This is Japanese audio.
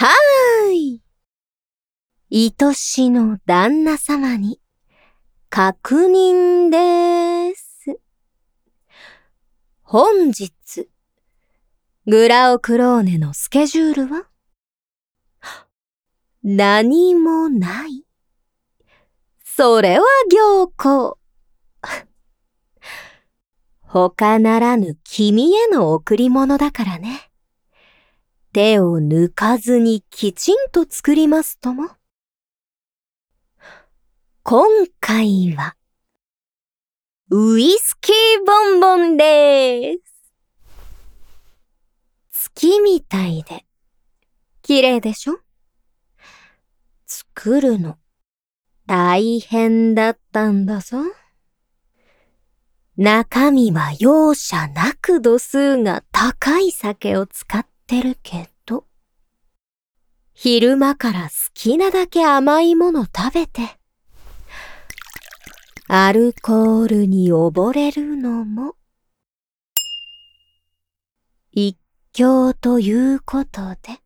はーい。愛しの旦那様に確認です。本日、グラオクローネのスケジュールは何もない。それは良好。他ならぬ君への贈り物だからね。手を抜かずにきちんと作りますとも。今回は、ウイスキーボンボンです。月みたいで、綺麗でしょ？作るの、大変だったんだぞ。中身は容赦なく度数が高い酒を使ってるけど、昼間から好きなだけ甘いもの食べて、アルコールに溺れるのも、一興ということで、